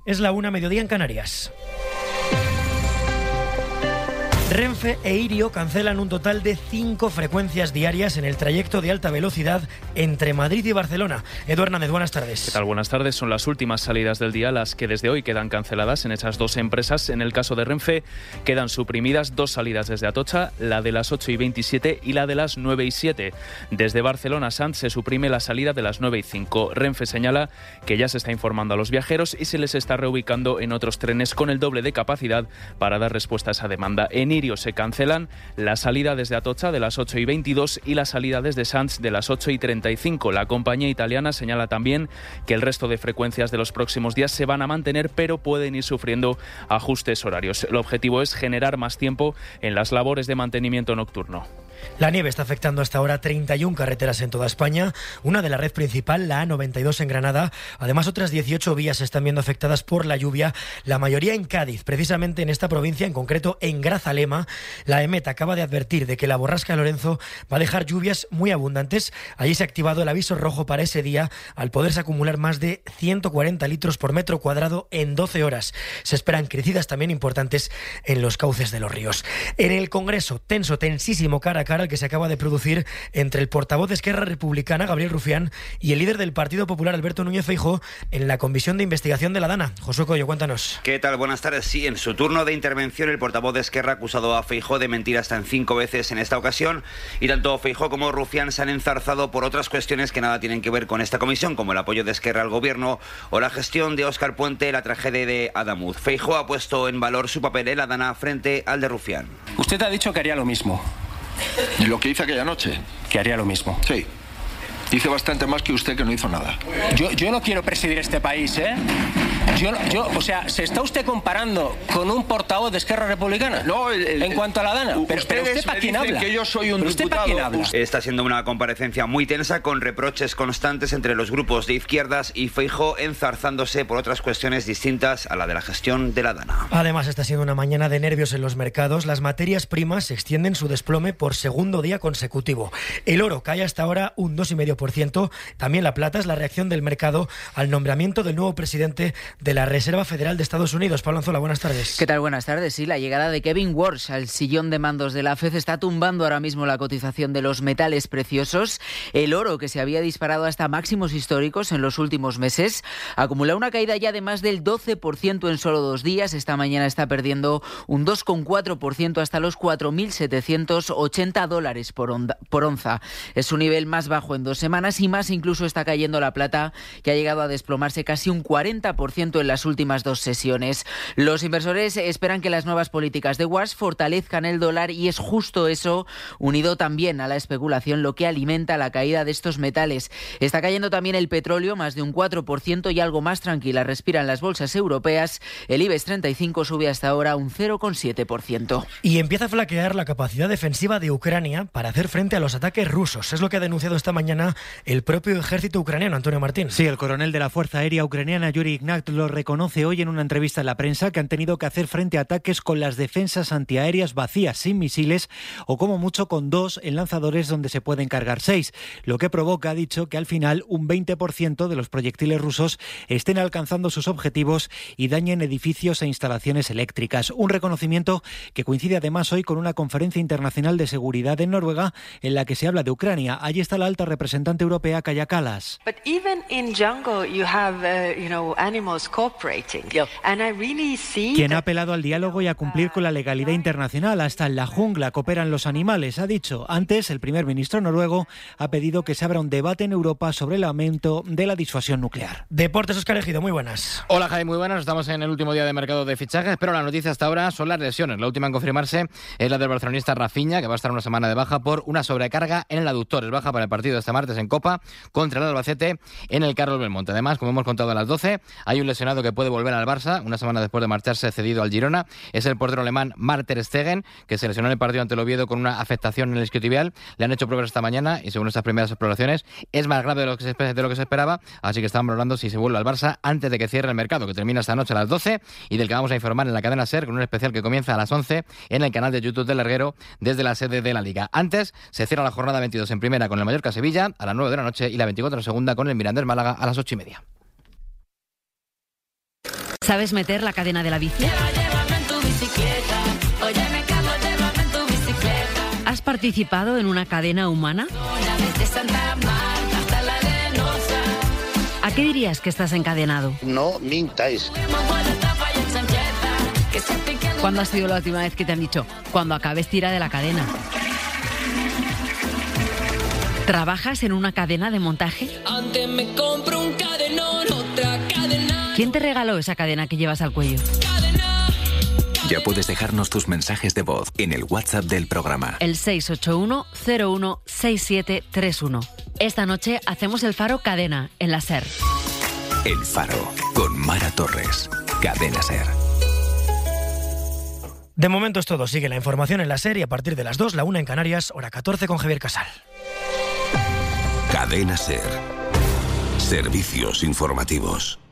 Es la 1:00, mediodía en Canarias. Renfe e Irio cancelan un total de 5 frecuencias diarias en el trayecto de alta velocidad entre Madrid y Barcelona. Edu Hernández, buenas tardes. ¿Qué tal? Buenas tardes. Son las últimas salidas del día las que desde hoy quedan canceladas en esas dos empresas. En el caso de Renfe quedan suprimidas 2 salidas desde Atocha, la de las 8:27 y la de las 9:07. Desde Barcelona a Sants se suprime la salida de las 9:05. Renfe señala que ya se está informando a los viajeros y se les está reubicando en otros trenes con el doble de capacidad para dar respuesta a esa demanda. En Irio se cancelan la salida desde Atocha de las 8:22 y la salida desde Sants de las 8:35. La compañía italiana señala también que el resto de frecuencias de los próximos días se van a mantener, pero pueden ir sufriendo ajustes horarios. El objetivo es generar más tiempo en las labores de mantenimiento nocturno. La nieve está afectando hasta ahora 31 carreteras en toda España, una de la red principal, la A92 en Granada. Además, otras 18 vías se están viendo afectadas por la lluvia, la mayoría en Cádiz. Precisamente en esta provincia, en concreto en Grazalema, la EMET acaba de advertir de que la borrasca Lorenzo va a dejar lluvias muy abundantes. Allí se ha activado el aviso rojo para ese día, al poderse acumular más de 140 litros por metro cuadrado en 12 horas. Se esperan crecidas también importantes en los cauces de los ríos. En el Congreso, tensísimo cara a cara el que se acaba de producir entre el portavoz de Esquerra Republicana, Gabriel Rufián, y el líder del Partido Popular, Alberto Núñez Feijóo, en la comisión de investigación de la DANA. Josué Coello, cuéntanos. ¿Qué tal? Buenas tardes. Sí, en su turno de intervención, el portavoz de Esquerra ha acusado a Feijóo de mentir hasta en 5 veces en esta ocasión, y tanto Feijóo como Rufián se han enzarzado por otras cuestiones que nada tienen que ver con esta comisión, como el apoyo de Esquerra al gobierno o la gestión de Óscar Puente, la tragedia de Adamuz. Feijóo ha puesto en valor su papel en la DANA frente al de Rufián. Usted ha dicho que haría lo mismo. ¿Y lo que hice aquella noche? Que haría lo mismo. Sí. Hice bastante más que usted, que no hizo nada. Yo no quiero presidir este país, ¿eh? O sea, ¿se está usted comparando con un portavoz de Esquerra Republicana? No, en cuanto a la DANA. Pero usted ¿para quién habla? Que yo soy un diputado. ¿Usted para quién habla? Está siendo una comparecencia muy tensa, con reproches constantes entre los grupos de izquierdas y Feijóo enzarzándose por otras cuestiones distintas a la de la gestión de la DANA. Además, está siendo una mañana de nervios en los mercados. Las materias primas extienden su desplome por segundo día consecutivo. El oro cae hasta ahora un 2,5%. También la plata. Es la reacción del mercado al nombramiento del nuevo presidente de la Reserva Federal de Estados Unidos. Pablo Anzola, buenas tardes. ¿Qué tal? Buenas tardes. Sí, la llegada de Kevin Warsh al sillón de mandos de la FED está tumbando ahora mismo la cotización de los metales preciosos. El oro, que se había disparado hasta máximos históricos en los últimos meses, acumula una caída ya de más del 12% en solo 2 días. Esta mañana está perdiendo un 2,4% hasta los $4.780 por onza. Es su nivel más bajo en 2 semanas, y más incluso está cayendo la plata, que ha llegado a desplomarse casi un 40% en las últimas 2 sesiones. Los inversores esperan que las nuevas políticas de Warsh fortalezcan el dólar, y es justo eso, unido también a la especulación, lo que alimenta la caída de estos metales. Está cayendo también el petróleo, más de un 4%, y algo más tranquila respiran las bolsas europeas. El IBEX 35 sube hasta ahora un 0,7%. Y empieza a flaquear la capacidad defensiva de Ucrania para hacer frente a los ataques rusos. Es lo que ha denunciado esta mañana el propio ejército ucraniano. Antonio Martín. Sí, el coronel de la Fuerza Aérea Ucraniana, Yuri Ignat, lo reconoce hoy en una entrevista en la prensa, que han tenido que hacer frente a ataques con las defensas antiaéreas vacías, sin misiles, o como mucho con 2 en lanzadores donde se pueden cargar 6, lo que provoca, ha dicho, que al final un 20% de los proyectiles rusos estén alcanzando sus objetivos y dañen edificios e instalaciones eléctricas. Un reconocimiento que coincide además hoy con una conferencia internacional de seguridad en Noruega, en la que se habla de Ucrania. Allí está la alta representante europea, Kaja Kallas. Quien ha apelado al diálogo y a cumplir con la legalidad internacional. Hasta en la jungla cooperan los animales, ha dicho. Antes, el primer ministro noruego ha pedido que se abra un debate en Europa sobre el aumento de la disuasión nuclear. Deportes, Óscar Ejido, muy buenas. Hola, Jaime, muy buenas. Estamos en el último día de mercado de fichajes, pero la noticia hasta ahora son las lesiones. La última en confirmarse es la del barcelonista Rafinha, que va a estar una semana de baja por una sobrecarga en el aductor. Es baja para el partido de este martes en Copa contra el Albacete en el Carlos Belmonte. Además, como hemos contado a las 12, hay un lesionado que puede volver al Barça una semana después de marcharse cedido al Girona. Es el portero alemán Marc ter Stegen, que se lesionó en el partido ante el Oviedo con una afectación en el isquiotibial. Le han hecho pruebas esta mañana y según estas primeras exploraciones es más grave de lo que se esperaba, así que están valorando si se vuelve al Barça antes de que cierre el mercado, que termina esta noche a las 12 y del que vamos a informar en la cadena SER, con un especial que comienza a las 11 en el canal de YouTube del Larguero desde la sede de la Liga. Antes se cierra la jornada 22 en primera con el Mallorca Sevilla a las 9 de la noche y la 24 en segunda con el Mirandés Málaga a las 8:30. ¿Sabes meter la cadena de la bici? Llévame en tu bicicleta. Óyeme, Carlos, llévame en tu bicicleta. ¿Has participado en una cadena humana? Desde Santa Marta hasta la Arenosa. ¿A qué dirías que estás encadenado? No mintáis. ¿Cuándo ha sido la última vez que te han dicho? Cuando acabes, tira de la cadena. ¿Trabajas en una cadena de montaje? Antes me compro un cadenón, otra cadena. ¿Quién te regaló esa cadena que llevas al cuello? Ya puedes dejarnos tus mensajes de voz en el WhatsApp del programa. El 681-016731. Esta noche hacemos el Faro Cadena en la SER. El Faro con Mara Torres. Cadena SER. De momento es todo. Sigue la información en la SER y a partir de las 2, la 1 en Canarias, hora 14 con Javier Casal. Cadena SER. Servicios informativos.